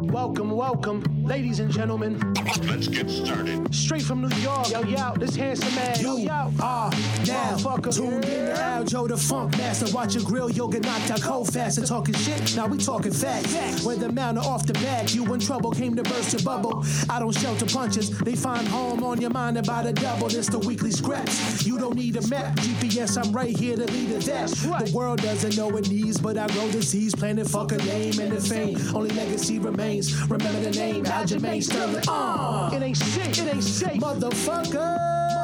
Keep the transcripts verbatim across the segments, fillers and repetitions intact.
Welcome, welcome, ladies and gentlemen. Let's get started. Straight from New York, yo, yo, this handsome man, yo, yo. Ah, now, tuned in to Aljo, the funk master. Watch your grill, yoga knocked out cold fast and talking shit. Now we talking facts. Whether mount or off the back, you in trouble, came to burst your bubble. I don't shelter punches, they find home on your mind about a double. This the weekly scraps. You don't need a map, G P S, I'm right here to lead it. That's right. The world doesn't know it needs, but I grow disease, planet fuck a name and the fame. Only legacy remains. Remember the name, Aljamain Sterling. Uh, It ain't shit, it ain't safe. motherfuckers.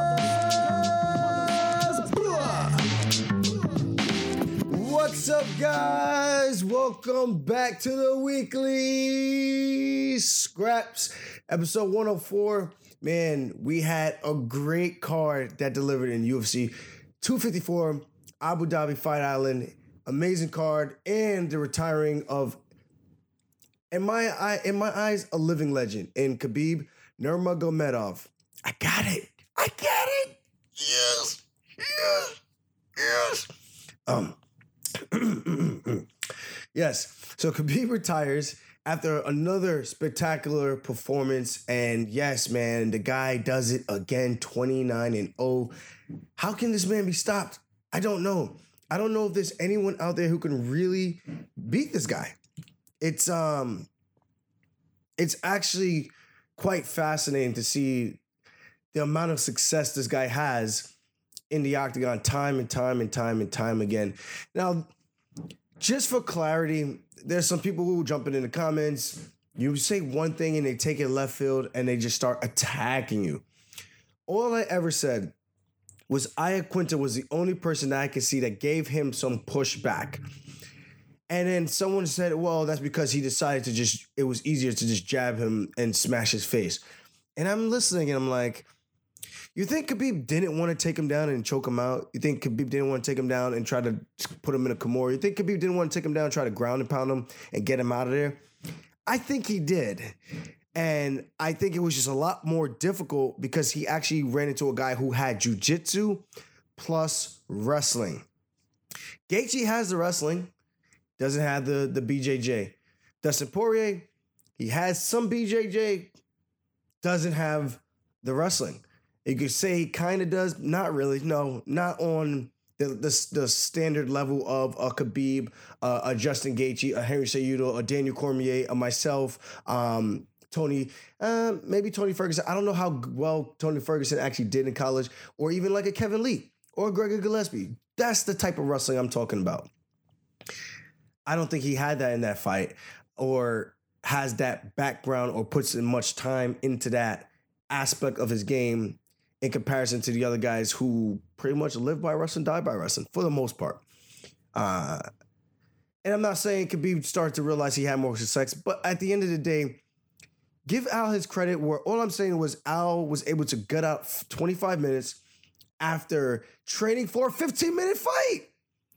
What's up, guys? Welcome back to the weekly scraps, episode one oh four. Man, we had a great card that delivered in U F C two fifty-four, Abu Dhabi Fight Island. Amazing card, and the retiring of, in my eye, in my eyes, a living legend in Khabib Nurmagomedov. I got it. I got it. Yes. Yes. Yes. Um. Yes. So Khabib retires after another spectacular performance, and yes, man, the guy does it again, twenty-nine and oh. How can this man be stopped? I don't know. I don't know if there's anyone out there who can really beat this guy. It's um, it's actually quite fascinating to see the amount of success this guy has in the octagon time and time and time and time again. Now, just for clarity, there's some people who jump in in the comments. You say one thing and they take it left field and they just start attacking you. All I ever said was Iaquinta was the only person that I could see that gave him some pushback. And then someone said, well, that's because he decided to just, it was easier to just jab him and smash his face. And I'm listening and I'm like, you think Khabib didn't want to take him down and choke him out? You think Khabib didn't want to take him down and try to put him in a Kimura? You think Khabib didn't want to take him down and try to ground and pound him and get him out of there? I think he did. And I think it was just a lot more difficult because he actually ran into a guy who had jiu-jitsu plus wrestling. Gaethje has the wrestling, doesn't have the, the B J J. Dustin Poirier, he has some B J J, doesn't have the wrestling. You could say he kind of does, not really. No, not on the, the, the standard level of a Khabib, uh, a Justin Gaethje, a Henry Cejudo, a Daniel Cormier, a myself, um, Tony, uh, maybe Tony Ferguson. I don't know how well Tony Ferguson actually did in college, or even like a Kevin Lee or Gregor Gillespie. That's the type of wrestling I'm talking about. I don't think he had that in that fight, or has that background, or puts in much time into that aspect of his game in comparison to the other guys who pretty much live by wrestling, die by wrestling, for the most part. Uh, and I'm not saying Khabib started to realize he had more success, but at the end of the day, give Al his credit, where all I'm saying was Al was able to gut out twenty-five minutes after training for a fifteen-minute fight.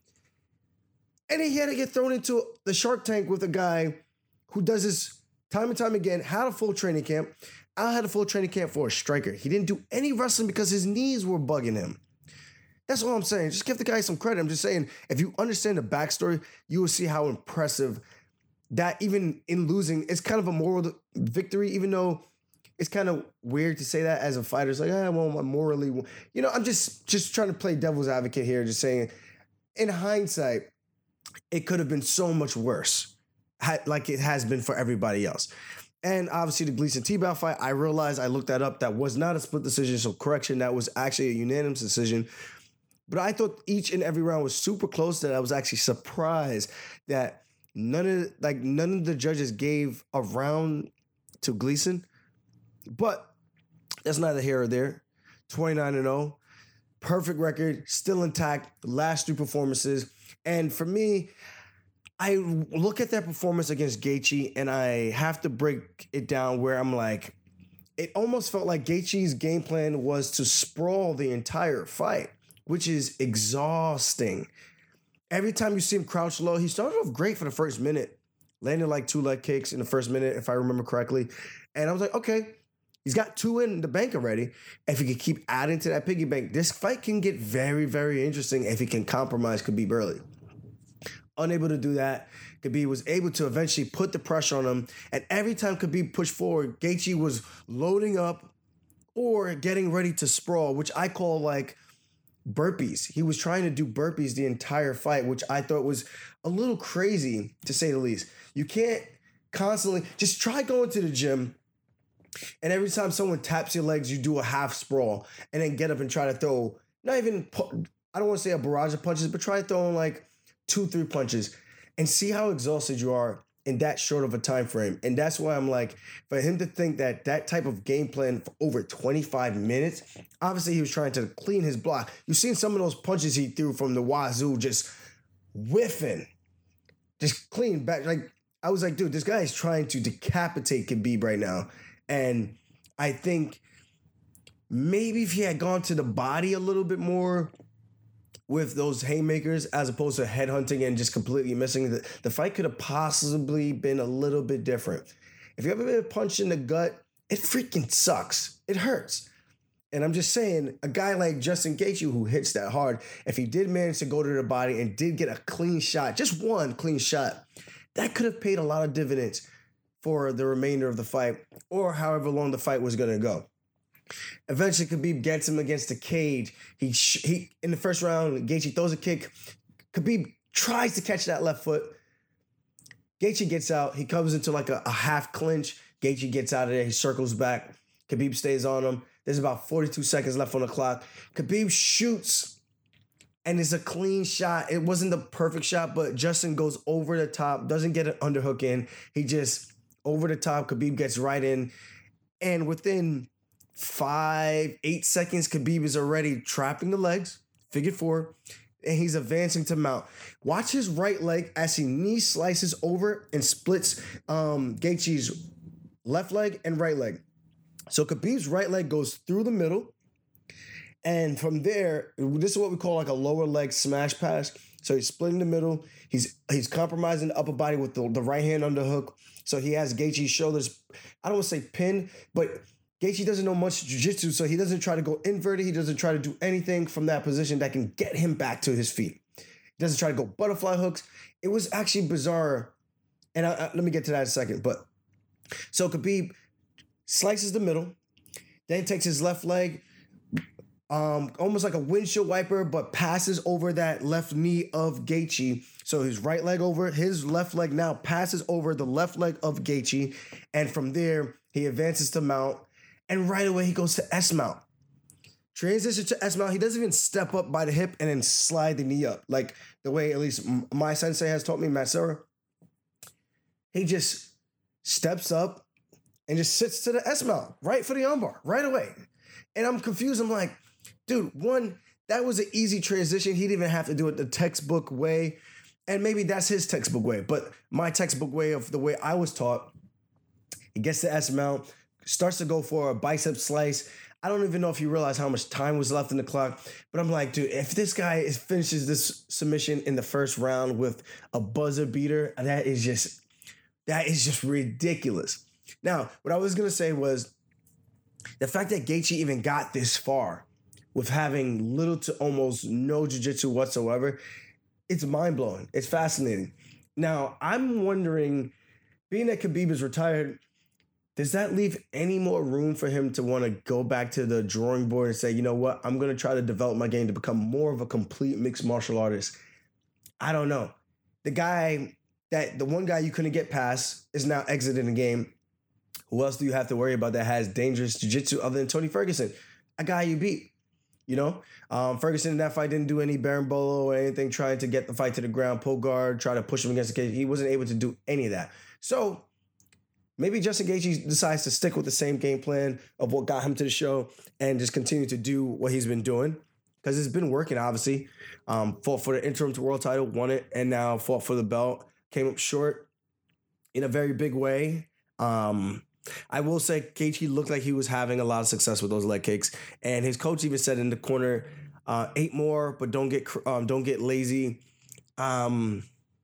And he had to get thrown into the Shark Tank with a guy who does this time and time again, had a full training camp. Al had a full training camp for a striker. He didn't do any wrestling because his knees were bugging him. That's all I'm saying. Just give the guy some credit. I'm just saying, if you understand the backstory, you will see how impressive that, even in losing, it's kind of a moral victory, even though it's kind of weird to say that as a fighter. It's like, ah, well, I'm morally, you know, I'm just, just trying to play devil's advocate here, just saying, in hindsight, it could have been so much worse, like it has been for everybody else. And obviously the Gleason T-Bow fight, I realized, I looked that up, that was not a split decision, so correction, that was actually a unanimous decision. But I thought each and every round was super close, that I was actually surprised that none of like none of the judges gave a round to Gleason. But that's neither here or there. twenty-nine and oh, perfect record, still intact, last three performances. And for me, I look at that performance against Gaethje and I have to break it down where I'm like, it almost felt like Gaethje's game plan was to sprawl the entire fight, which is exhausting. Every time you see him crouch low, he started off great for the first minute, landed like two leg kicks in the first minute, if I remember correctly. And I was like, okay, he's got two in the bank already. If he can keep adding to that piggy bank, this fight can get very, very interesting if he can compromise Khabib early. unable to do that. Khabib was able to eventually put the pressure on him. And every time Khabib pushed forward, Gaethje was loading up or getting ready to sprawl, which I call like burpees. He was trying to do burpees the entire fight, which I thought was a little crazy, to say the least. You can't constantly, just try going to the gym, and every time someone taps your legs, you do a half sprawl, and then get up and try to throw, not even, I don't want to say a barrage of punches, but try throwing like two, three punches, and see how exhausted you are in that short of a time frame. And that's why I'm like, for him to think that that type of game plan for over twenty-five minutes, obviously he was trying to clean his block. You've seen some of those punches he threw from the wazoo, just whiffing, just clean back. Like, I was like, dude, this guy is trying to decapitate Khabib right now. And I think maybe if he had gone to the body a little bit more with those haymakers, as opposed to headhunting and just completely missing, the, the fight could have possibly been a little bit different. If you ever been punched in the gut, it freaking sucks. It hurts. And I'm just saying, a guy like Justin Gaethje, who hits that hard, if he did manage to go to the body and did get a clean shot, just one clean shot, that could have paid a lot of dividends for the remainder of the fight, or however long the fight was going to go. Eventually, Khabib gets him against the cage. He sh- he in the first round, Gaethje throws a kick. Khabib tries to catch that left foot. Gaethje gets out. He comes into like a, a half clinch. Gaethje gets out of there. He circles back. Khabib stays on him. There's about forty-two seconds left on the clock. Khabib shoots, and it's a clean shot. It wasn't the perfect shot, but Justin goes over the top, doesn't get an underhook in. He just over the top. Khabib gets right in, and within Five, eight seconds, Khabib is already trapping the legs, figure four, and he's advancing to mount. Watch his right leg as he knee slices over and splits um, Gaethje's left leg and right leg. So Khabib's right leg goes through the middle, and from there, this is what we call like a lower leg smash pass. So he's splitting the middle. He's he's compromising the upper body with the, the right hand underhook. So he has Gaethje's shoulders, I don't want to say pin, but Gaethje doesn't know much jiu-jitsu, so he doesn't try to go inverted. He doesn't try to do anything from that position that can get him back to his feet. He doesn't try to go butterfly hooks. It was actually bizarre, and I, I, let me get to that in a second. But so Khabib slices the middle, then takes his left leg, um, almost like a windshield wiper, but passes over that left knee of Gaethje. So his right leg over, his left leg now passes over the left leg of Gaethje, and from there he advances to mount. And right away, he goes to S-mount. Transition to S-mount. He doesn't even step up by the hip and then slide the knee up. Like the way at least my sensei has taught me, Matt Serra. He just steps up and just sits to the S-mount, right for the armbar, right away. And I'm confused. I'm like, dude, one, that was an easy transition. He didn't even have to do it the textbook way. And maybe that's his textbook way. But my textbook way of the way I was taught, he gets to S-mount, starts to go for a bicep slice. I don't even know if you realize how much time was left in the clock, but I'm like, dude, if this guy is, finishes this submission in the first round with a buzzer beater, that is just, that is just ridiculous. Now, what I was going to say was the fact that Gaethje even got this far with having little to almost no jiu-jitsu whatsoever, it's mind-blowing. It's fascinating. Now, I'm wondering, being that Khabib is retired, does that leave any more room for him to want to go back to the drawing board and say, you know what, I'm going to try to develop my game to become more of a complete mixed martial artist? I don't know. The guy, that the one guy you couldn't get past is now exiting the game. Who else do you have to worry about that has dangerous jiu-jitsu other than Tony Ferguson? A guy you beat, you know? Um, Ferguson in that fight didn't do any berimbolo or anything, trying to get the fight to the ground, pull guard, try to push him against the cage. He wasn't able to do any of that. So maybe Justin Gaethje decides to stick with the same game plan of what got him to the show and just continue to do what he's been doing, because it's been working, obviously. Um, fought for the interim to world title, won it, and now fought for the belt. Came up short in a very big way. Um, I will say Gaethje looked like he was having a lot of success with those leg kicks, and his coach even said in the corner, uh, eight more, but don't get um, don't get lazy. Um,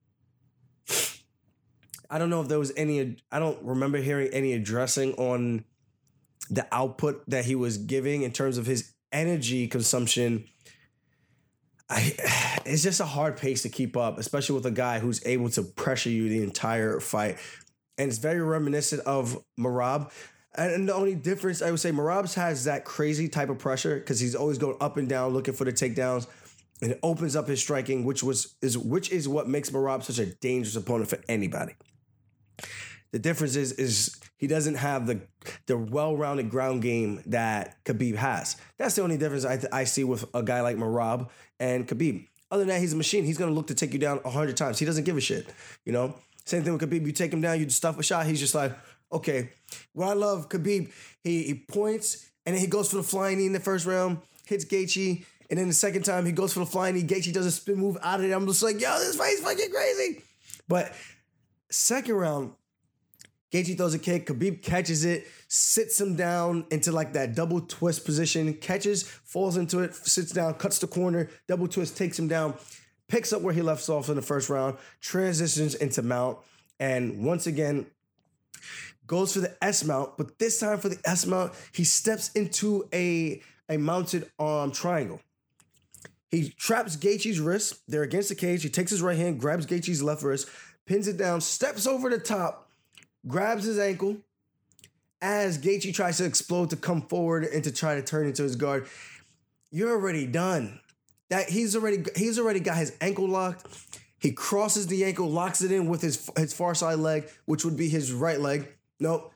I don't know if there was any, I don't remember hearing any addressing on the output that he was giving in terms of his energy consumption. I, it's just a hard pace to keep up, especially with a guy who's able to pressure you the entire fight. And it's very reminiscent of Merab. And the only difference, I would say, Merab has that crazy type of pressure because he's always going up and down looking for the takedowns. And it opens up his striking, which was is which is what makes Merab such a dangerous opponent for anybody. The difference is, is he doesn't have the the well-rounded ground game that Khabib has. That's the only difference I, th- I see with a guy like Merab and Khabib. Other than that, he's a machine. He's going to look to take you down a hundred times. He doesn't give a shit, you know? Same thing with Khabib. You take him down, you stuff a shot, he's just like, okay. What I love, Khabib, he, he points, and then he goes for the flying knee in the first round, hits Gaethje, and then the second time he goes for the flying knee, Gaethje does a spin move out of it. I'm just like, yo, this fight's fucking crazy. But second round, Gaethje throws a kick, Khabib catches it, sits him down into like that double twist position, catches, falls into it, sits down, cuts the corner, double twist, takes him down, picks up where he left off in the first round, transitions into mount, and once again, goes for the S mount, but this time for the S mount, he steps into a, a mounted arm triangle. He traps Gaethje's wrist. They're against the cage. He takes his right hand, grabs Gaethje's left wrist, pins it down, steps over the top, grabs his ankle as Gaethje tries to explode to come forward and to try to turn into his guard. You're already done. That he's already he's already got his ankle locked. He crosses the ankle, locks it in with his his far side leg, which would be his right leg. Nope.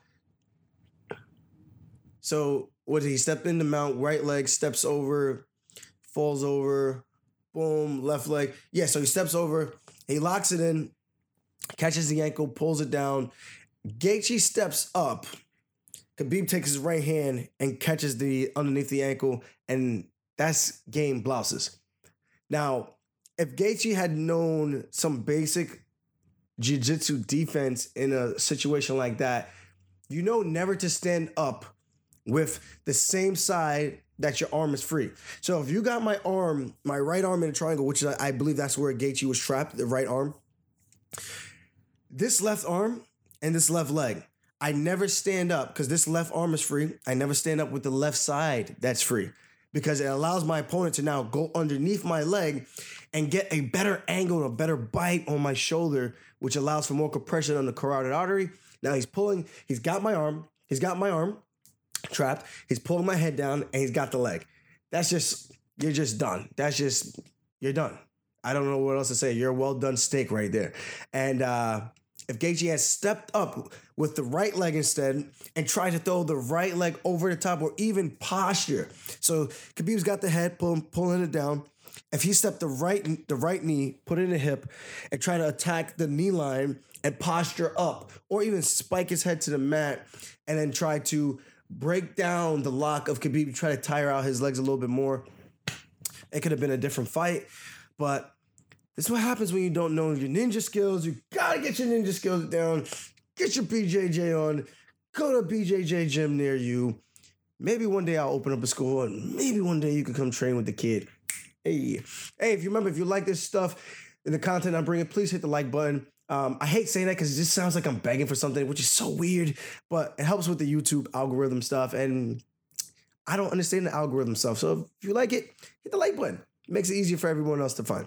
So what did he step in the mount? Right leg steps over, falls over, boom, left leg. Yeah, so he steps over, he locks it in, catches the ankle, pulls it down. Gaethje steps up. Khabib takes his right hand and catches the underneath the ankle, and that's game blouses. Now, if Gaethje had known some basic jiu-jitsu defense in a situation like that, you know never to stand up with the same side that your arm is free. So if you got my arm, my right arm in a triangle, which I, I believe that's where Gaethje was trapped, the right arm, this left arm and this left leg, I never stand up because this left arm is free. I never stand up with the left side that's free because it allows my opponent to now go underneath my leg and get a better angle and a better bite on my shoulder, which allows for more compression on the carotid artery. Now he's pulling, he's got my arm, he's got my arm trapped, he's pulling my head down, and he's got the leg. That's just, you're just done. That's just, you're done. I don't know what else to say. You're a well done steak right there. And uh, if Gaethje had stepped up with the right leg instead and tried to throw the right leg over the top or even posture. So Khabib's got the head pull, pulling it down. If he stepped the right the right knee, put it in the hip, and try to attack the knee line and posture up, or even spike his head to the mat and then try to break down the lock of Khabib, try to tire out his legs a little bit more, it could have been a different fight. But this is what happens when you don't know your ninja skills. You gotta get your ninja skills down. Get your B J J on. Go to a B J J gym near you. Maybe one day I'll open up a school, and maybe one day you can come train with the kid. Hey, hey! If you remember, if you like this stuff and the content I'm bringing, please hit the like button. Um, I hate saying that because it just sounds like I'm begging for something, which is so weird. But it helps with the YouTube algorithm stuff, and I don't understand the algorithm stuff. So if you like it, hit the like button. It makes it easier for everyone else to find.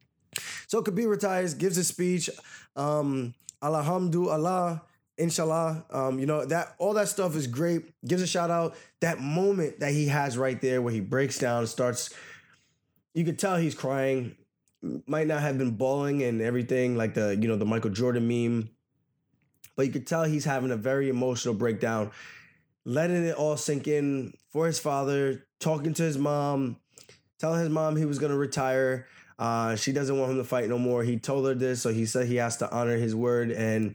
So Khabib retires, gives his speech. Um, Alhamdulillah, inshallah. Um, you know, that all that stuff is great. Gives a shout out. That moment that he has right there where he breaks down and starts, you could tell he's crying. Might not have been bawling and everything, like the, you know, the Michael Jordan meme. But you could tell he's having a very emotional breakdown, letting it all sink in for his father, talking to his mom, telling his mom he was going to retire. Uh, she doesn't want him to fight no more. He told her this, so he said he has to honor his word. And,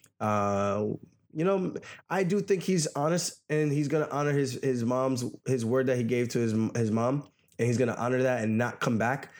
uh, you know, I do think he's honest, and he's going to honor his his mom's, his word that he gave to his, his mom, and he's going to honor that and not come back.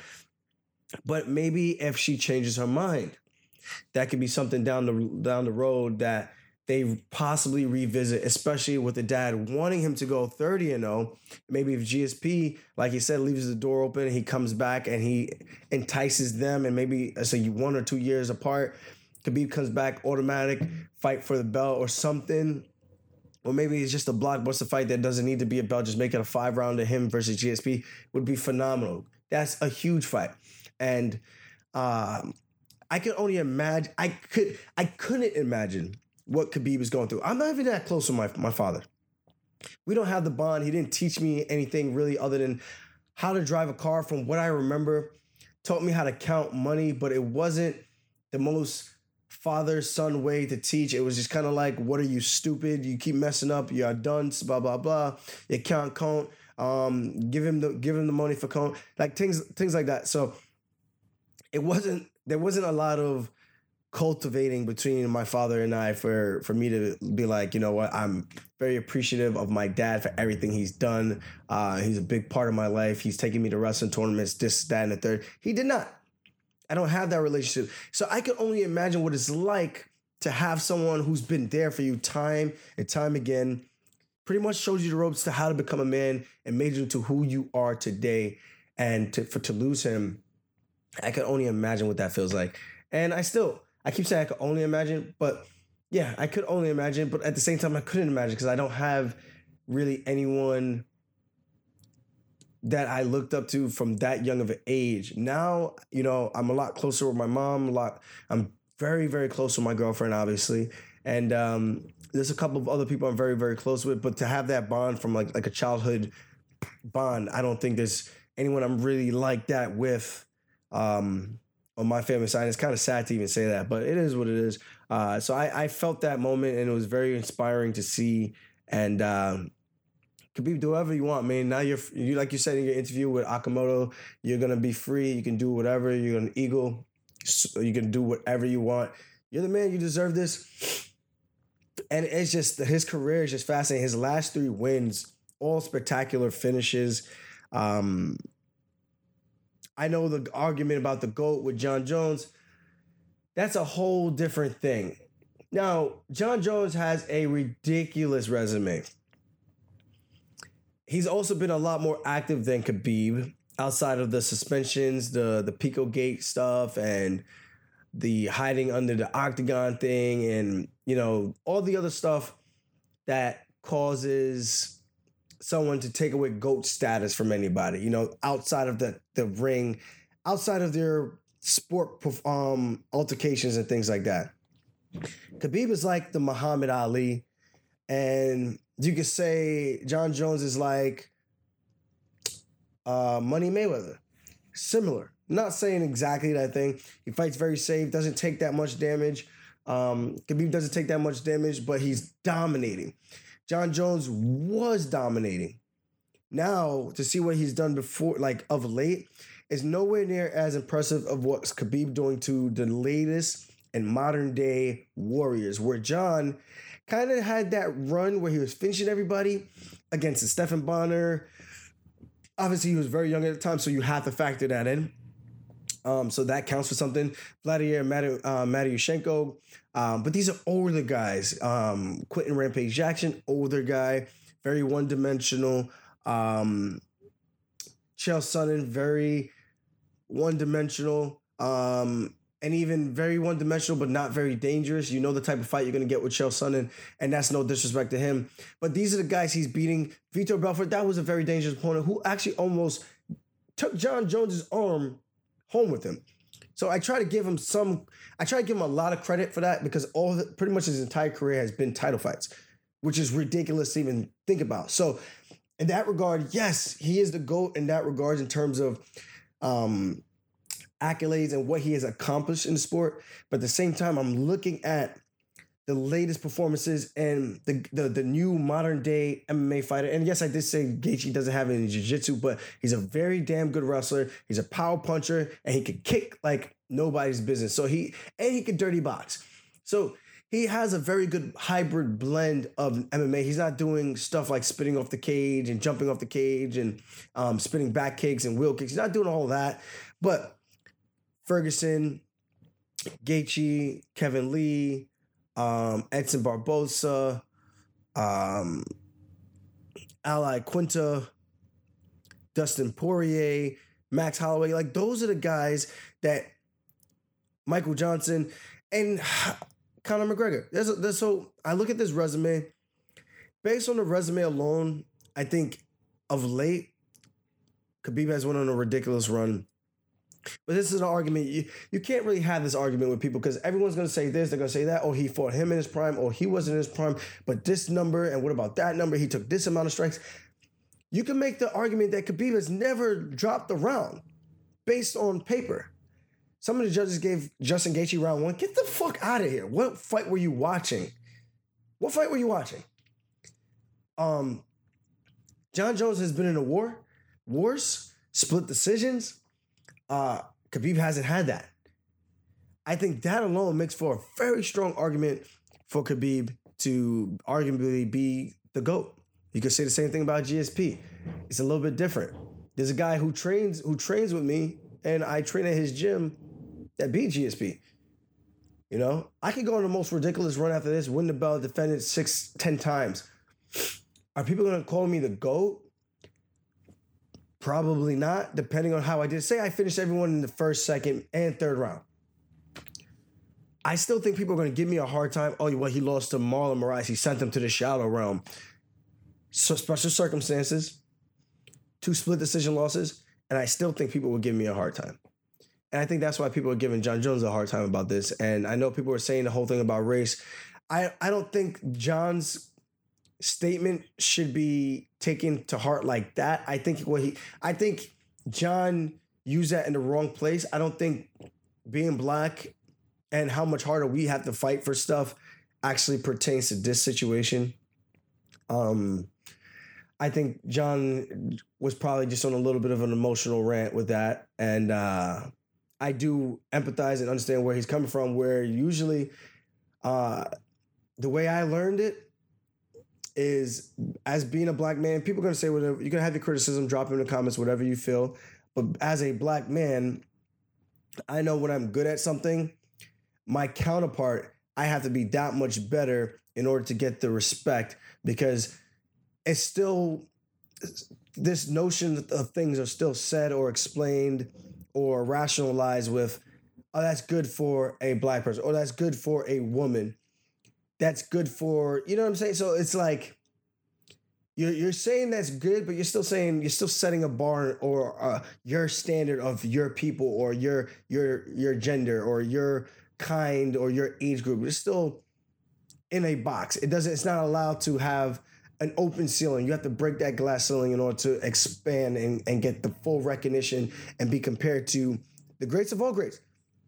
But maybe if she changes her mind, that could be something down the down the road that they possibly revisit, especially with the dad wanting him to go thirty and oh. Maybe if G S P, like he said, leaves the door open, he comes back and he entices them, and maybe so one or two years apart, Khabib comes back, automatic fight for the belt or something. Or maybe it's just a blockbuster fight that doesn't need to be a belt, just make it a five round of him versus G S P would be phenomenal. That's a huge fight. And um, I could only imagine, I could, I couldn't imagine what Khabib was going through. I'm not even that close to my, my father. We don't have the bond. He didn't teach me anything really other than how to drive a car from what I remember. Taught me how to count money, but it wasn't the most father-son way to teach. It was just kind of like, what are you, stupid? You keep messing up. You're dunce, blah, blah, blah. You can't count. Um, give him the give him the money for count. Like things, things like that. So it wasn't, there wasn't a lot of cultivating between my father and I for, for me to be like, you know what, I'm very appreciative of my dad for everything he's done. Uh, he's a big part of my life. He's taken me to wrestling tournaments, this, that, and the third. He did not. I don't have that relationship. So I can only imagine what it's like to have someone who's been there for you time and time again, pretty much showed you the ropes to how to become a man and made you into who you are today. And to, for to lose him, I can only imagine what that feels like. And I still, I keep saying I could only imagine, but yeah, I could only imagine. But at the same time, I couldn't imagine because I don't have really anyone that I looked up to from that young of an age. Now, you know, I'm a lot closer with my mom, a lot, I'm very, very close with my girlfriend, obviously. And um, there's a couple of other people I'm very, very close with, but to have that bond from like, like a childhood bond, I don't think there's anyone I'm really like that with um, on my family side. It's kind of sad to even say that, but it is what it is. Uh, so I, I felt that moment and it was very inspiring to see. And um, Khabib, do whatever you want, man. Now you're, you like you said in your interview with Akamoto, you're going to be free. You can do whatever. You're an eagle. So you can do whatever you want. You're the man. You deserve this. And it's just, his career is just fascinating. His last three wins, all spectacular finishes. Um, I know the argument about the GOAT with John Jones. That's a whole different thing. Now, John Jones has a ridiculous resume. He's also been a lot more active than Khabib outside of the suspensions, the, the Pico Gate stuff, and the hiding under the octagon thing, and, you know, all the other stuff that causes someone to take away GOAT status from anybody, you know, outside of the, the ring, outside of their sport um, altercations and things like that. Khabib is like the Muhammad Ali, and you could say John Jones is like uh, Money Mayweather. Similar. Not saying exactly that thing. He fights very safe, doesn't take that much damage. Um, Khabib doesn't take that much damage, but he's dominating. John Jones was dominating. Now, to see what he's done before, like of late, is nowhere near as impressive of what's Khabib doing to the latest and modern day warriors, where John kind of had that run where he was finishing everybody against Stephan Bonner. Obviously, he was very young at the time, so you have to factor that in. Um, so that counts for something. Vladimir Matu, uh, Matyushenko. Um, but these are older guys. Um, Quentin Rampage Jackson, older guy, very one-dimensional. Um, Chael Sonnen, very one-dimensional. Um, and even very one-dimensional, but not very dangerous. You know the type of fight you're going to get with Chael Sonnen, and that's no disrespect to him. But these are the guys he's beating. Vitor Belfort, that was a very dangerous opponent who actually almost took John Jones's arm home with him. So I try to give him some, I try to give him a lot of credit for that, because all the, pretty much his entire career has been title fights, which is ridiculous to even think about. So in that regard, yes, he is the GOAT in that regard in terms of um, accolades and what he has accomplished in the sport. But at the same time, I'm looking at the latest performances and the, the the new modern day M M A fighter. And yes, I did say Gaethje doesn't have any jiu-jitsu, but he's a very damn good wrestler. He's a power puncher, and he can kick like nobody's business. So he, and he can dirty box. So he has a very good hybrid blend of M M A. He's not doing stuff like spitting off the cage and jumping off the cage and um, spinning back kicks and wheel kicks. He's not doing all that. But Ferguson, Gaethje, Kevin Lee, um, Edson Barbosa, um, Ally Quinta, Dustin Poirier, Max Holloway, like those are the guys that Michael Johnson and Conor McGregor. There's a, there's, so I look at this resume. Based on the resume alone, I think of late, Khabib has went on a ridiculous run. But this is an argument. You, you can't really have this argument with people because everyone's going to say this. They're going to say that. Oh, he fought him in his prime. Oh, he wasn't in his prime. But this number, and what about that number? He took this amount of strikes. You can make the argument that Khabib has never dropped the round based on paper. Some of the judges gave Justin Gaethje round one. Get the fuck out of here. What fight were you watching? What fight were you watching? Um, John Jones has been in a war. Wars, split decisions. Uh, Khabib hasn't had that. I think that alone makes for a very strong argument for Khabib to arguably be the GOAT. You could say the same thing about G S P. It's a little bit different. There's a guy who trains who trains with me, and I train at his gym that beat G S P. You know, I could go on the most ridiculous run after this, win the belt, defend it six, ten times. Are people going to call me the GOAT? Probably not, depending on how I did. Say I finished everyone in the first, second, and third round. I still think people are going to give me a hard time. Oh, well, he lost to Marlon Moraes. He sent him to the shallow realm. So special circumstances, two split decision losses, and I still think people will give me a hard time. And I think that's why people are giving John Jones a hard time about this. And I know people are saying the whole thing about race. I, I don't think John's statement should be taken to heart like that. I think what he, I think John used that in the wrong place. I don't think being black and how much harder we have to fight for stuff actually pertains to this situation. Um, I think John was probably just on a little bit of an emotional rant with that. And uh, I do empathize and understand where he's coming from, where usually uh, the way I learned it is as being a black man, people are going to say whatever. You're going to have your criticism, drop in the comments, whatever you feel. But as a black man, I know when I'm good at something, my counterpart, I have to be that much better in order to get the respect, because it's still, this notion of things are still said or explained or rationalized with, oh, that's good for a black person, or that's good for a woman. That's good for, you know what I'm saying? So it's like, you're, you're saying that's good, but you're still saying, you're still setting a bar or uh, your standard of your people or your, your, your gender or your kind or your age group. It's still in a box. It doesn't, it's not allowed to have an open ceiling. You have to break that glass ceiling in order to expand and, and get the full recognition and be compared to the greats of all greats.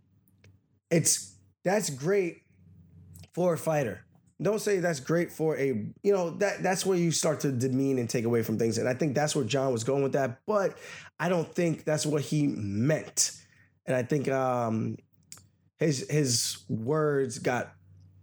It's, that's great for a fighter. Don't say that's great for a, you know, that that's where you start to demean and take away from things. And I think that's where John was going with that. But I don't think that's what he meant. And I think um, his his words got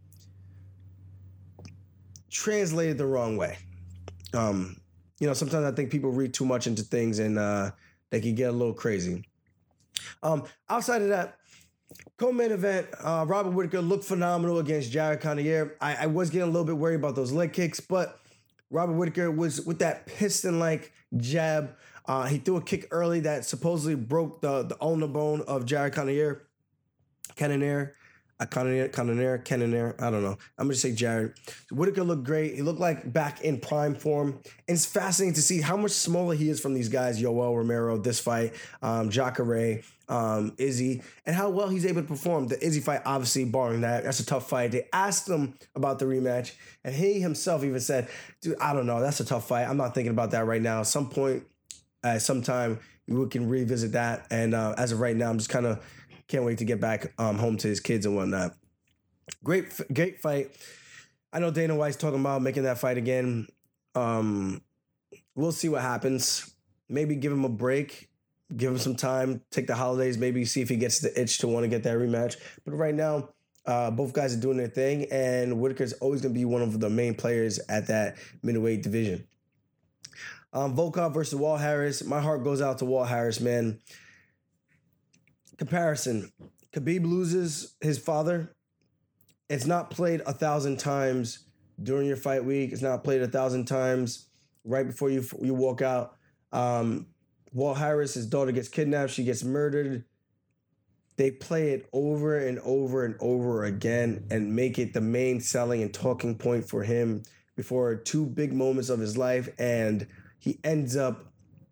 translated the wrong way. Um, you know, sometimes I think people read too much into things and uh, they can get a little crazy. Um, outside of that, co-main event, uh, Robert Whittaker looked phenomenal against Jared Cannonier. I, I was getting a little bit worried about those leg kicks, but Robert Whittaker was with that piston-like jab. Uh, he threw a kick early that supposedly broke the, the ulnar bone of Jared Cannonier. Cannonier. Uh, Cannonier, Cannonier, Cannonier, I don't know. I'm going to say Jared. Whittaker looked great. He looked like back in prime form. And it's fascinating to see how much smaller he is from these guys, Yoel Romero, this fight, um, Jacare, um, Izzy, and how well he's able to perform. The Izzy fight, obviously, barring that, that's a tough fight. They asked him about the rematch, and he himself even said, dude, I don't know. That's a tough fight. I'm not thinking about that right now. At some point, at uh, some time, we can revisit that. And uh, as of right now, I'm just kind of can't wait to get back um, home to his kids and whatnot. Great, great fight. I know Dana White's talking about making that fight again. Um, we'll see what happens. Maybe give him a break, give him some time, take the holidays, maybe see if he gets the itch to want to get that rematch. But right now, uh, both guys are doing their thing, and Whittaker's always going to be one of the main players at that middleweight division. Um, Volkov versus Walt Harris. My heart goes out to Walt Harris, man. Comparison. Khabib loses his father. It's not played a thousand times during your fight week. It's not played a thousand times right before you you walk out. Um, Walt Harris, his daughter gets kidnapped. She gets murdered. They play it over and over and over again and make it the main selling and talking point for him before two big moments of his life. And he ends up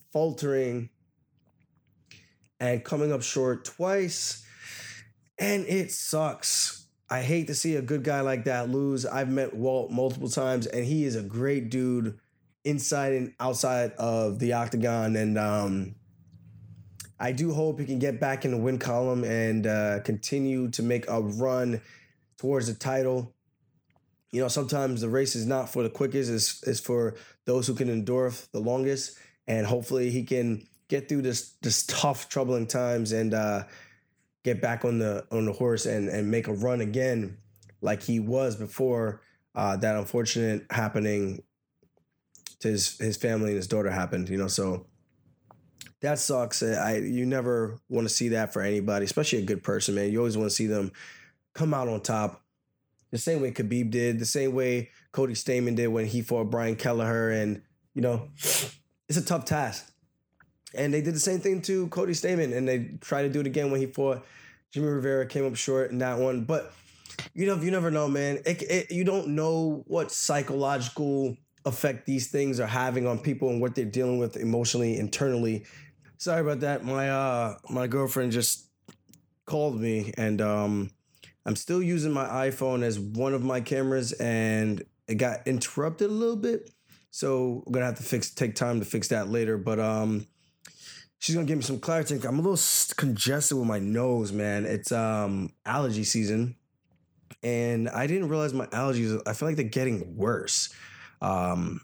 faltering and coming up short twice. And it sucks. I hate to see a good guy like that lose. I've met Walt multiple times, and he is a great dude inside and outside of the octagon. And um, I do hope he can get back in the win column and uh, continue to make a run towards the title. You know, sometimes the race is not for the quickest, it's, it's for those who can endure the longest. And hopefully he can get through this this tough, troubling times and uh, get back on the on the horse and, and make a run again like he was before uh, that unfortunate happening to his, his family and his daughter happened, you know, so that sucks. I you never want to see that for anybody, especially a good person, man. You always want to see them come out on top. The same way Khabib did, the same way Cody Stamann did when he fought Brian Kelleher. And, you know, it's a tough task. And they did the same thing to Cody Stamann, and they tried to do it again when he fought Jimmy Rivera, came up short in that one. But, you know, you never know, man. It, it, you don't know what psychological effect these things are having on people and what they're dealing with emotionally, internally. Sorry about that. My uh, my girlfriend just called me, and um, I'm still using my iPhone as one of my cameras, and it got interrupted a little bit. So I'm gonna have to fix, take time to fix that later. But um, she's gonna give me some clarity. I'm a little congested with my nose, man. It's um allergy season, and I didn't realize my allergies. I feel like they're getting worse. Um,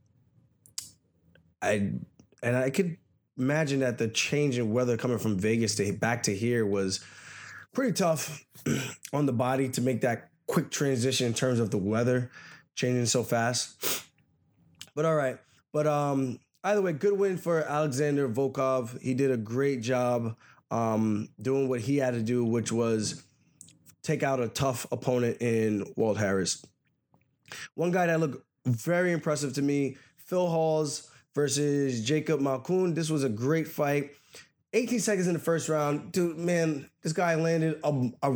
I and I could imagine that the change in weather coming from Vegas to back to here was pretty tough on the body to make that quick transition in terms of the weather changing so fast. But all right. But um, either way, good win for Alexander Volkov. He did a great job um, doing what he had to do, which was take out a tough opponent in Walt Harris. One guy that looked very impressive to me, Phil Hawes versus Jacob Malkoun. This was a great fight. eighteen seconds in the first round. Dude, man, this guy landed a, a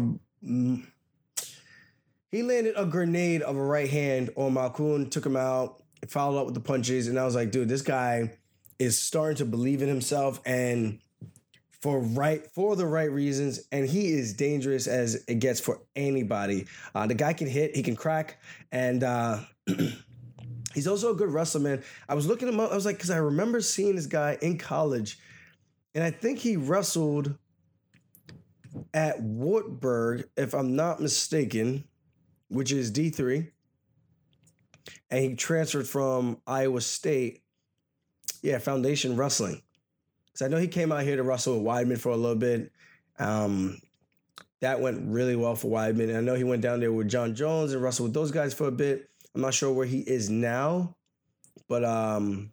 he landed a grenade of a right hand on Malkoun, took him out, followed up with the punches, and I was like, dude, this guy is starting to believe in himself, and for right for the right reasons, and he is dangerous as it gets for anybody. Uh, the guy can hit, he can crack, and uh, he's also a good wrestler, man. I was looking him up, I was like, because I remember seeing this guy in college, and I think he wrestled at Wartburg, if I'm not mistaken, which is D three. And he transferred from Iowa State. Yeah, Foundation Wrestling. So I know he came out here to wrestle with Weidman for a little bit. Um, that went really well for Weidman. And I know he went down there with John Jones and wrestled with those guys for a bit. I'm not sure where he is now. But um,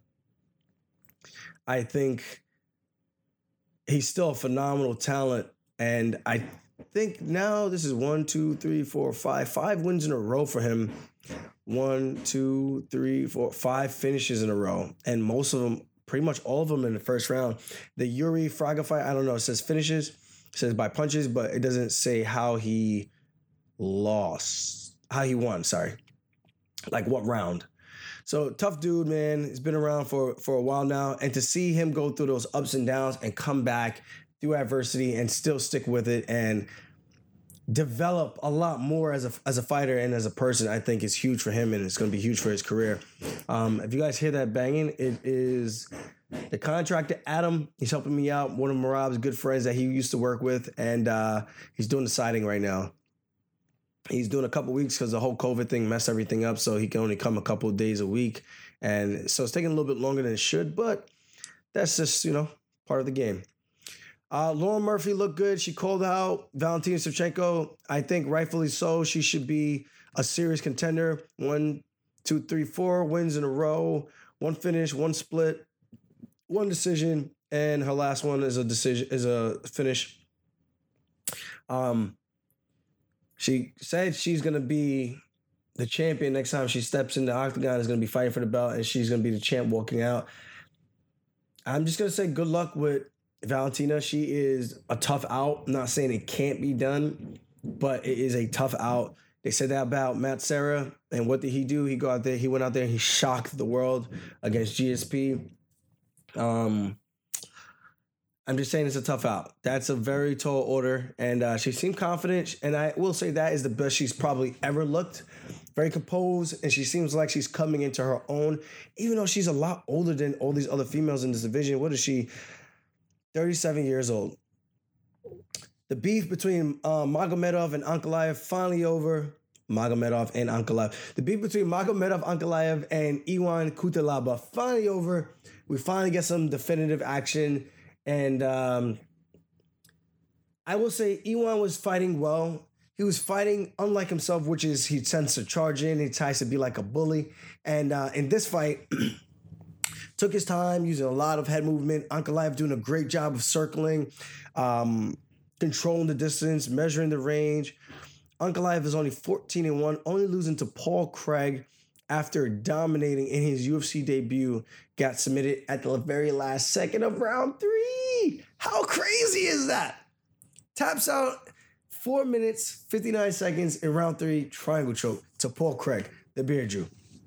I think he's still a phenomenal talent. And I think now this is one, two, three, four, five. Five wins in a row for him. One, two, three, four, five finishes in a row. And most of them, pretty much all of them in the first round. The Yuri Fraga fight, I don't know, it says finishes. It says by punches, but it doesn't say how he lost. How he won, sorry. Like what round. So tough dude, man. He's been around for, for a while now. And to see him go through those ups and downs and come back through adversity and still stick with it and develop a lot more as a as a fighter and as a person, I think is huge for him, and it's going to be huge for his career. Um, if you guys hear that banging, it is the contractor Adam. He's helping me out. One of Marab's good friends that he used to work with, and uh, he's doing the siding right now. He's doing a couple weeks because the whole COVID thing messed everything up, so he can only come a couple of days a week, and so it's taking a little bit longer than it should, but that's just, you know, part of the game. Uh, Lauren Murphy looked good. She called out Valentina Shevchenko. I think rightfully so. She should be a serious contender. One, two, three, four wins in a row. One finish, one split, one decision, and her last one is a decision is a finish. Um, she said she's gonna be the champion next time she steps in the octagon. Is gonna be fighting for the belt, and she's gonna be the champ walking out. I'm just gonna say good luck with Valentina. She is a tough out. I'm not saying it can't be done, but it is a tough out. They said that about Matt Serra, and what did he do? He go out there, he went out there and he shocked the world against G S P. Um, I'm just saying it's a tough out. That's a very tall order, and uh, she seemed confident, and I will say that is the best she's probably ever looked. Very composed, and she seems like she's coming into her own, even though she's a lot older than all these other females in this division. What is she? thirty-seven years old. The beef between uh, Magomedov and Ankalaev finally over. Magomedov and Ankalaev. The beef between Magomedov, Ankalaev, and Ion Cutelaba finally over. We finally get some definitive action. And um, I will say Ion was fighting well. He was fighting unlike himself, which is he tends to charge in. He tries to be like a bully. And uh, in this fight, took his time, using a lot of head movement. Ankalaev doing a great job of circling, um, controlling the distance, measuring the range. Ankalaev is only fourteen and one, only losing to Paul Craig after dominating in his U F C debut. Got submitted at the very last second of round three. How crazy is that? Taps out four minutes, fifty-nine seconds in round three, triangle choke to Paul Craig, the Beard Jew.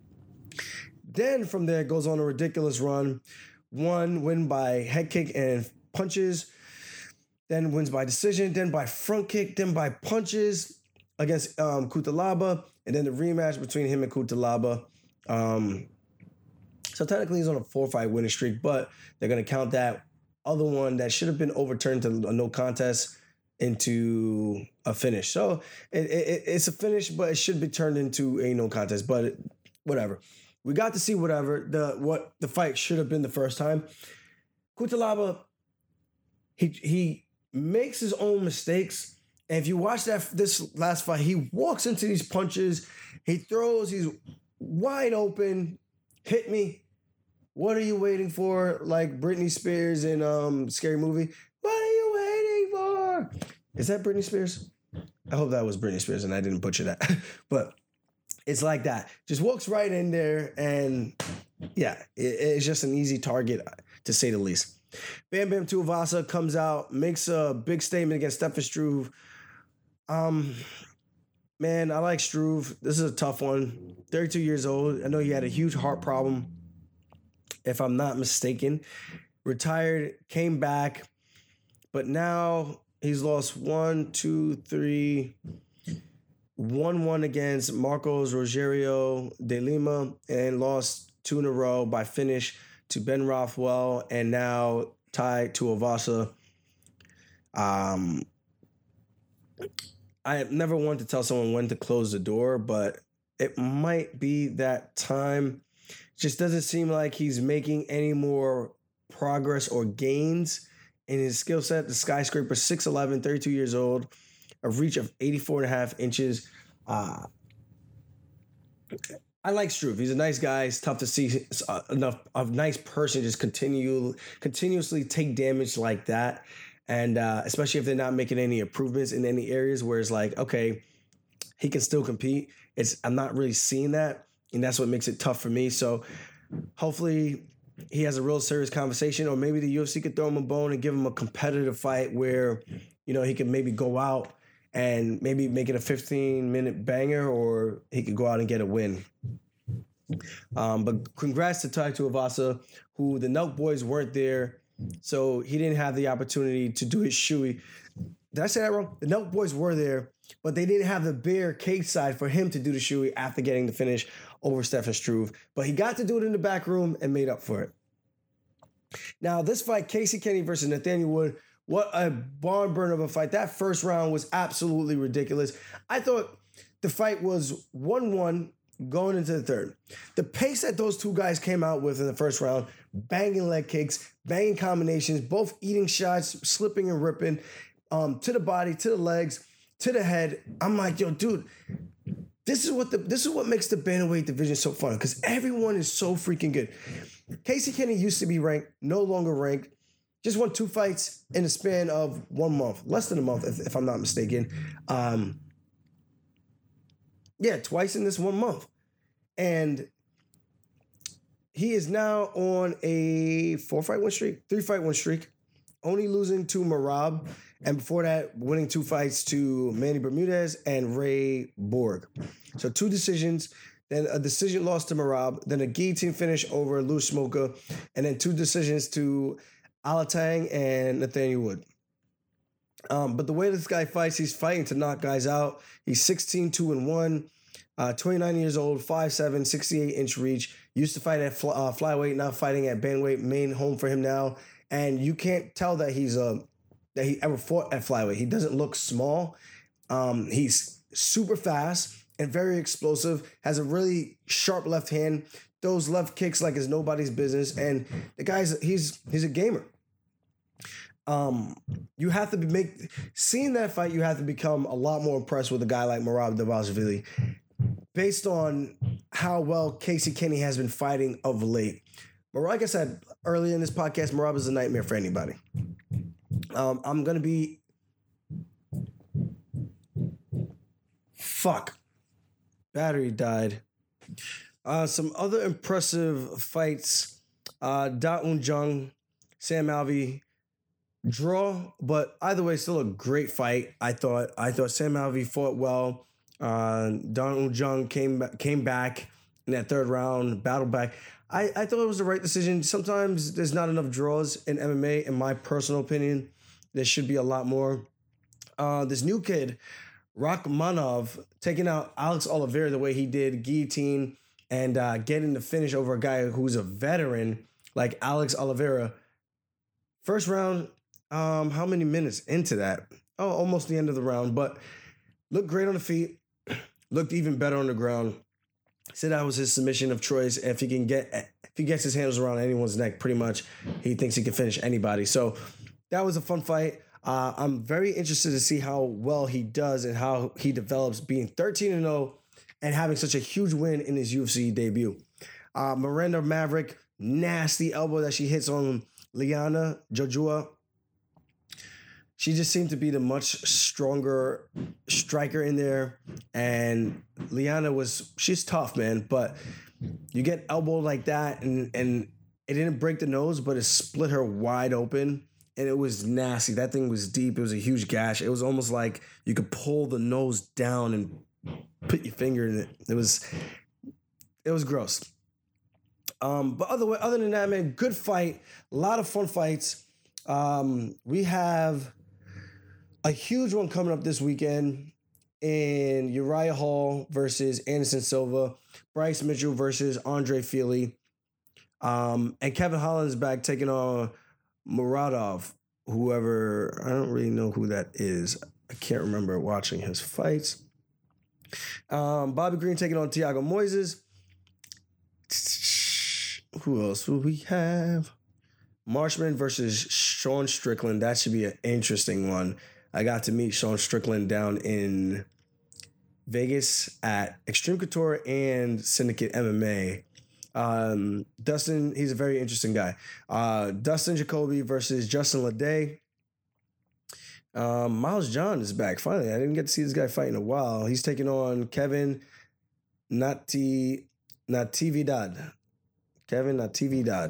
Then from there goes on a ridiculous run. One win by head kick and punches. Then wins by decision. Then by front kick. Then by punches against um, Cutelaba. And then the rematch between him and Cutelaba. Um, so technically he's on a four-fight winning streak, but they're going to count that other one that should have been overturned to a no contest into a finish. So it, it, it's a finish, but it should be turned into a no contest. But it, whatever. We got to see whatever the what the fight should have been the first time. Cutelaba, he he makes his own mistakes. And if you watch that this last fight, he walks into these punches, he throws, he's wide open, hit me. What are you waiting for? Like Britney Spears in um Scary Movie. What are you waiting for? Is that Britney Spears? I hope that was Britney Spears and I didn't butcher that. But it's like that. Just walks right in there and yeah, it, it's just an easy target to say the least. Bam Bam Tuivasa comes out, makes a big statement against Stefan Struve. Um, man, I like Struve. This is a tough one. thirty-two years old. I know he had a huge heart problem, if I'm not mistaken. Retired, came back, but now he's lost one, two, three... one one against Marcos Rogerio de Lima and lost two in a row by finish to Ben Rothwell and now Tai Tuivasa. Um, I never wanted to tell someone when to close the door, but it might be that time. Just doesn't seem like he's making any more progress or gains in his skill set. The skyscraper, six eleven, thirty-two years old. A reach of eighty-four and a half inches. Uh, I like Struve. He's a nice guy. It's tough to see uh, enough a nice person just continue continuously take damage like that, and uh, especially if they're not making any improvements in any areas where it's like, okay, he can still compete. It's I'm not really seeing that, and that's what makes it tough for me. So hopefully he has a real serious conversation, or maybe the U F C could throw him a bone and give him a competitive fight where, you know, he can maybe go out and maybe make it a fifteen-minute banger, or he could go out and get a win. Um, but congrats to Tai Tuivasa, who the Nelk boys weren't there, so he didn't have the opportunity to do his shoey. Did I say that wrong? The Nelk boys were there, but they didn't have the bear cage side for him to do the shoey after getting the finish over Stefan Struve. But he got to do it in the back room and made up for it. Now, this fight, Casey Kenny versus Nathaniel Wood, what a barn burner of a fight. That first round was absolutely ridiculous. I thought the fight was one one going into the third. The pace that those two guys came out with in the first round, banging leg kicks, banging combinations, both eating shots, slipping and ripping, um, to the body, to the legs, to the head. I'm like, yo, dude, this is what the this is what makes the bantamweight division so fun, because everyone is so freaking good. Casey Kenny used to be ranked, no longer ranked. Just won two fights in the span of one month, less than a month, if, if I'm not mistaken. Um, yeah, twice in this one month. And he is now on a four-fight win streak, three-fight win streak, only losing to Marab, and before that, winning two fights to Manny Bermudez and Ray Borg. So two decisions. then a decision loss to Marab, then a guillotine finish over Lou Smoker, and then two decisions to Alatang and Nathaniel Wood. Um, but the way this guy fights, he's fighting to knock guys out. He's sixteen two and one, uh, twenty-nine years old, five seven, sixty-eight inch reach. Used to fight at fly, uh, flyweight, now fighting at bantamweight, main home for him now. And you can't tell that he's a that he ever fought at flyweight. He doesn't look small. Um, he's super fast and very explosive. Has a really sharp left hand. Throws left kicks like it's nobody's business. And the guy's he's he's a gamer. Um, you have to be make seeing that fight. You have to become a lot more impressed with a guy like Merab Dvalishvili, based on how well Casey Kenny has been fighting of late. But like I said earlier in this podcast, Merab is a nightmare for anybody. Um, I'm gonna be fuck. Battery died. Uh, some other impressive fights. Uh, Da Un Jung, Sam Alvey. Draw, but either way, still a great fight. I thought. I thought Sam Alvey fought well. Uh, Da Un Jung came came back in that third round, battled back. I, I thought it was the right decision. Sometimes there's not enough draws in M M A, in my personal opinion. There should be a lot more. Uh, this new kid, Rakhmonov, taking out Alex Oliveira the way he did, guillotine, and uh, getting the finish over a guy who's a veteran like Alex Oliveira. First round. Um, how many minutes into that? Oh, almost the end of the round, but looked great on the feet. Looked even better on the ground. Said that was his submission of choice. If he can get, if he gets his hands around anyone's neck, pretty much, he thinks he can finish anybody. So that was a fun fight. Uh, I'm very interested to see how well he does and how he develops, being thirteen and oh and having such a huge win in his U F C debut. Uh, Miranda Maverick, nasty elbow that she hits on Liana Jojua. She just seemed to be the much stronger striker in there. And Liana was, she's tough, man. But you get elbowed like that, and, and it didn't break the nose, but it split her wide open. And it was nasty. That thing was deep. It was a huge gash. It was almost like you could pull the nose down and put your finger in it. It was, it was gross. Um, but other, other than that, man, good fight. A lot of fun fights. Um, we have a huge one coming up this weekend in Uriah Hall versus Anderson Silva, Bryce Mitchell versus Andre Fili, um, and Kevin Holland's back taking on Muradov, whoever, I don't really know who that is. I can't remember watching his fights. Um, Bobby Green taking on Thiago Moises. Who else will we have? Marshman versus Sean Strickland. That should be an interesting one. I got to meet Sean Strickland down in Vegas at Extreme Couture and Syndicate M M A. Um, Dustin, he's a very interesting guy. Uh, Dustin Jacoby versus Justin Lede. Um, Miles John is back. Finally, I didn't get to see this guy fight in a while. He's taking on Kevin Nati Natividad. Kevin Natividad.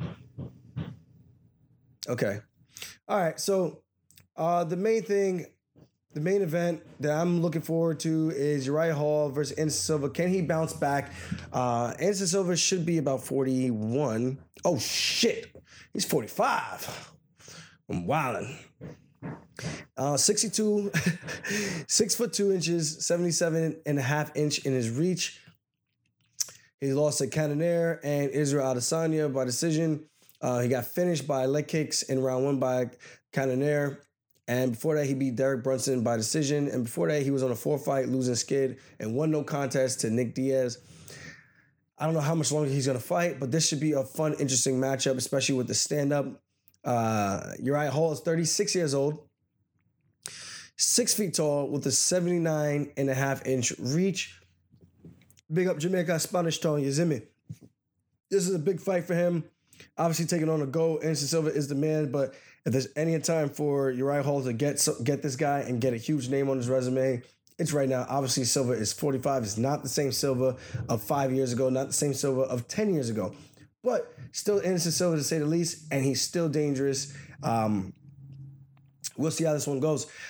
Okay. All right. So uh, the main thing, the main event that I'm looking forward to is Uriah Hall versus Anderson Silva. Can he bounce back? Uh, Anderson Silva should be about forty-one. Oh, shit. He's forty-five. I'm wilding. Uh, sixty-two, six foot two inches, seventy-seven and a half inch in his reach. He lost to Cannonier and Israel Adesanya by decision. Uh, he got finished by leg kicks in round one by Cannonier. And before that, he beat Derek Brunson by decision. And before that, he was on a four-fight losing skid and won no contest to Nick Diaz. I don't know how much longer he's going to fight, but this should be a fun, interesting matchup, especially with the stand-up. Uh, Uriah Hall is thirty-six years old, six feet tall, with a seventy-nine and a half inch reach. Big up Jamaica Spanish Town, you see me? This is a big fight for him. Obviously taking on a go. Anderson Silva is the man, but if there's any time for Uriah Hall to get get this guy and get a huge name on his resume, it's right now. Obviously, Silva is forty-five. It's not the same Silva of five years ago, not the same Silva of ten years ago. But still Anderson Silva to say the least, and he's still dangerous. Um, we'll see how this one goes.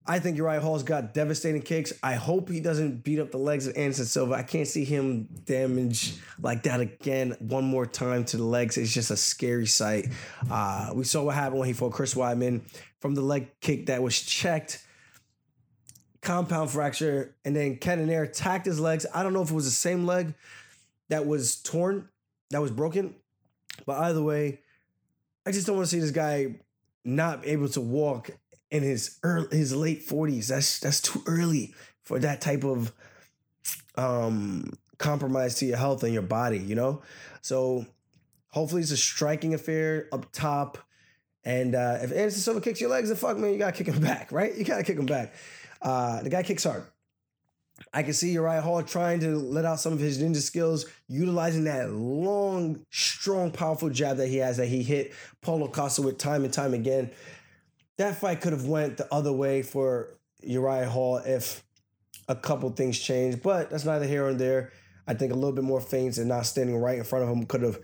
I think Uriah Hall's got devastating kicks. I hope he doesn't beat up the legs of Anderson Silva. I can't see him damage like that again one more time to the legs. It's just a scary sight. Uh, we saw what happened when he fought Chris Weidman from the leg kick that was checked. Compound fracture, and then Cannonier attacked his legs. I don't know if it was the same leg that was torn, that was broken. But either way, I just don't want to see this guy not able to walk in his early, his late forties. That's that's too early for that type of um, compromise to your health and your body, you know? So hopefully it's a striking affair up top. And uh, if Anderson Silva kicks your legs, then fuck, man, you got to kick him back, right? You got to kick him back. Uh, the guy kicks hard. I can see Uriah Hall trying to let out some of his ninja skills, utilizing that long, strong, powerful jab that he has that he hit Paulo Costa with time and time again. That fight could have went the other way for Uriah Hall if a couple things changed, but that's neither here nor there. I think a little bit more feints and not standing right in front of him could have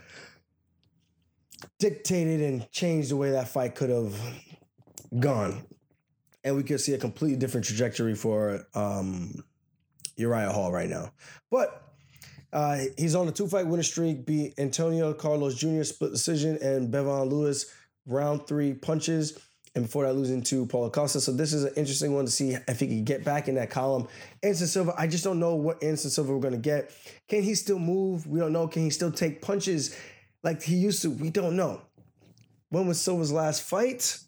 dictated and changed the way that fight could have gone. And we could see a completely different trajectory for um, Uriah Hall right now. But uh, he's on a two-fight winning streak, beat Antonio Carlos Junior split decision and Bevon Lewis round three punches. And before that, losing to Paulo Costa. So this is an interesting one to see if he can get back in that column. Anderson Silva, I just don't know what Anderson Silva we're going to get. Can he still move? We don't know. Can he still take punches like he used to? We don't know. When was Silva's last fight?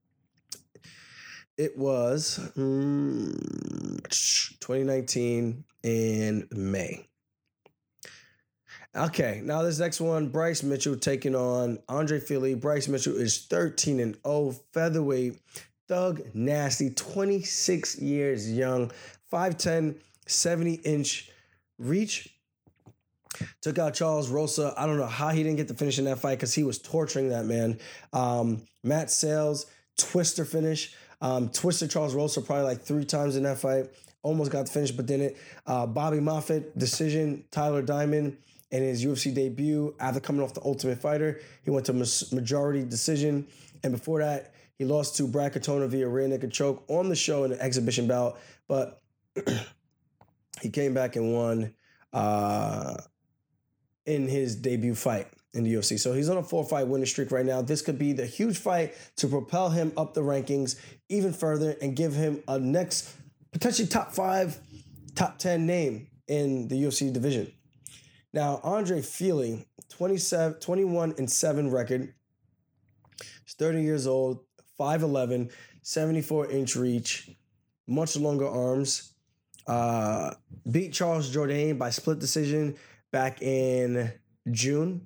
It was um, twenty nineteen in May. Okay, now this next one, Bryce Mitchell taking on Andre Fili. Bryce Mitchell is thirteen and oh, featherweight, thug, nasty, twenty-six years young, five ten, seventy-inch reach. Took out Charles Rosa. I don't know how he didn't get the finish in that fight because he was torturing that man. Um, Matt Sales, twister finish. Um, twisted Charles Rosa probably like three times in that fight. Almost got the finish, but didn't. Uh, Bobby Moffitt, decision. Tyler Diamond in his U F C debut after coming off the Ultimate Fighter. He went to majority decision. And before that, he lost to Brad Katona via rear naked choke on the show in an exhibition bout. But he came back and won uh, in his debut fight in the U F C. So he's on a four-fight winning streak right now. This could be the huge fight to propel him up the rankings even further and give him a next potentially top five, top ten name in the U F C division. Now, Andre Fili, twenty-seven, twenty-one and seven record. He's thirty years old, five eleven, seventy-four inch reach, much longer arms. Uh, beat Charles Jourdain by split decision back in June.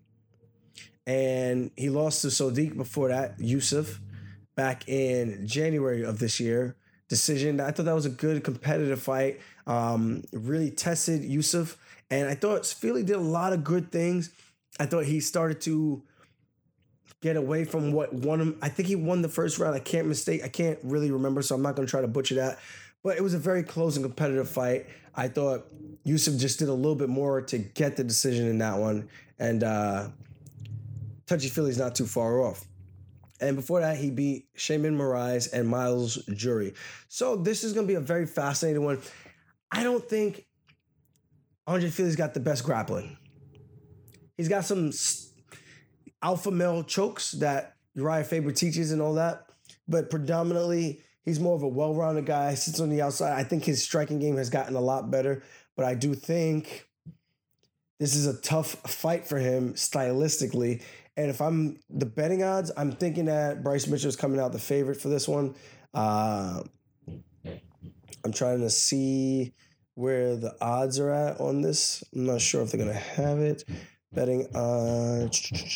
And he lost to Sodiq before that, Yusuf, back in January of this year. Decision. I thought that was a good competitive fight. Um, really tested Yusuf. And I thought Fili did a lot of good things. I thought he started to get away from what won him. I think he won the first round. I can't mistake. I can't really remember, so I'm not going to try to butcher that. But it was a very close and competitive fight. I thought Yusuf just did a little bit more to get the decision in that one. And uh, Touchy Philly's not too far off. And before that, he beat Shaman Moraes and Miles Jury. So this is going to be a very fascinating one. I don't think Andre Fili's got the best grappling. He's got some alpha male chokes that Uriah Faber teaches and all that. But predominantly, he's more of a well-rounded guy, sits on the outside. I think his striking game has gotten a lot better. But I do think this is a tough fight for him stylistically. And if I'm the betting odds, I'm thinking that Bryce Mitchell is coming out the favorite for this one. Uh, I'm trying to see where the odds are at on this. I'm not sure if they're going to have it. Betting on...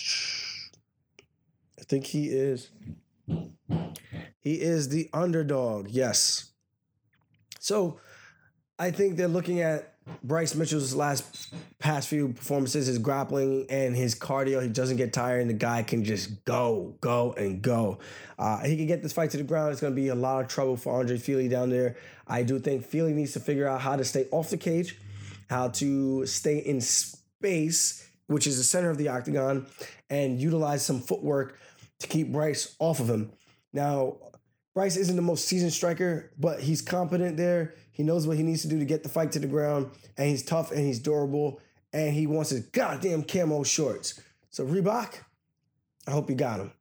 I think he is... He is the underdog, yes. So I think they're looking at Bryce Mitchell's last past few performances, his grappling and his cardio. He doesn't get tired, and the guy can just go, go, and go. Uh, he can get this fight to the ground. It's going to be a lot of trouble for Andre Fili down there. I do think Fili needs to figure out how to stay off the cage, how to stay in space, which is the center of the octagon, and utilize some footwork to keep Bryce off of him. Now, Bryce isn't the most seasoned striker, but he's competent there. He knows what he needs to do to get the fight to the ground, and he's tough and he's durable, and he wants his goddamn camo shorts. So Reebok, I hope you got him.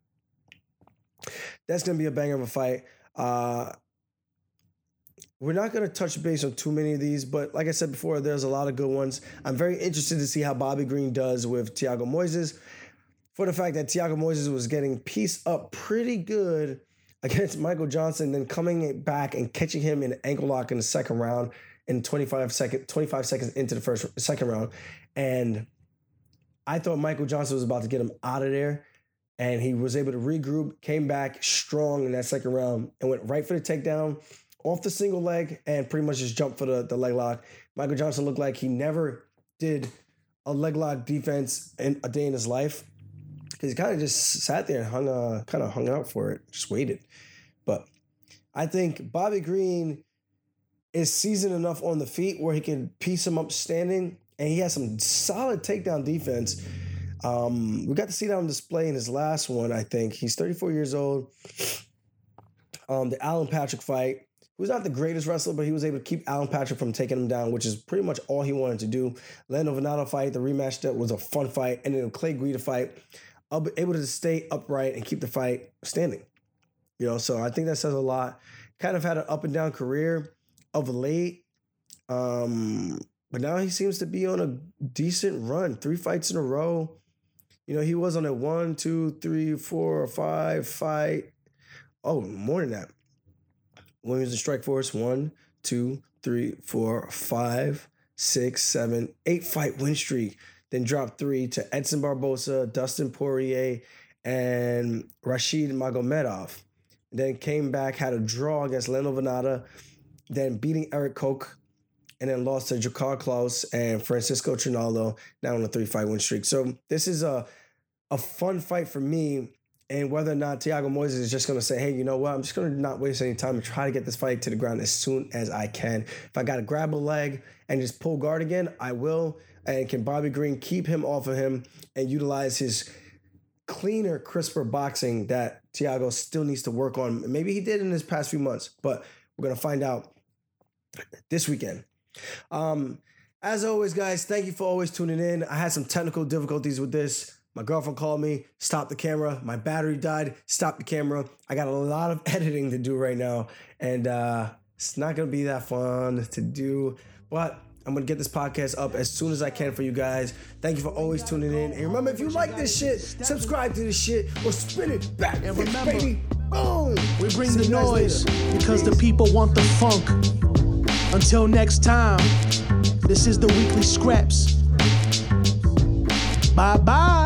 That's going to be a banger of a fight. Uh, we're not going to touch base on too many of these, but like I said before, there's a lot of good ones. I'm very interested to see how Bobby Green does with Thiago Moises, for the fact that Thiago Moises was getting pieced up pretty good against Michael Johnson, then coming back and catching him in an ankle lock in the second round in twenty-five seconds into the first second round. And I thought Michael Johnson was about to get him out of there, and he was able to regroup, came back strong in that second round, and went right for the takedown off the single leg and pretty much just jumped for the, the leg lock. Michael Johnson looked like he never did a leg lock defense in a day in his life, because he kind of just sat there and hung, uh, kind of hung out for it, just waited. But I think Bobby Green is seasoned enough on the feet where he can piece him up standing, and he has some solid takedown defense. Um, we got to see that on display in his last one, I think. He's thirty-four years old. Um, the Alan Patrick fight. He was not the greatest wrestler, but he was able to keep Alan Patrick from taking him down, which is pretty much all he wanted to do. Lando Venado fight, the rematch, that was a fun fight. And then the Clay Guida fight, able to stay upright and keep the fight standing. You know, so I think that says a lot. Kind of had an up and down career of late. Um, but now he seems to be on a decent run. Three fights in a row. You know, he was on a one, two, three, four, five fight. Oh, more than that. When he was in Strikeforce, one, two, three, four, five, six, seven, eight fight win streak. Then dropped three to Edson Barboza, Dustin Poirier, and Rashid Magomedov. Then came back, had a draw against Lando Venata, then beating Eric Koch, and then lost to Jakar Klaus and Francisco Trinaldo, now on a three-fight win streak. So this is a, a fun fight for me, and whether or not Thiago Moises is just going to say, hey, you know what, I'm just going to not waste any time and try to get this fight to the ground as soon as I can. If I got to grab a leg and just pull guard again, I will. And can Bobby Green keep him off of him and utilize his cleaner, crisper boxing that Thiago still needs to work on? Maybe he did in his past few months, but we're going to find out this weekend. Um, as always, guys, thank you for always tuning in. I had some technical difficulties with this. My girlfriend called me, stopped the camera. My battery died, stopped the camera. I got a lot of editing to do right now, and uh, it's not going to be that fun to do, but I'm going to get this podcast up as soon as I can for you guys. Thank you for always tuning in. And remember, if you like this shit, subscribe to this shit or spin it back. And remember, baby, boom. We bring the noise because the people want the funk. Until next time, this is the Weekly Scraps. Bye-bye.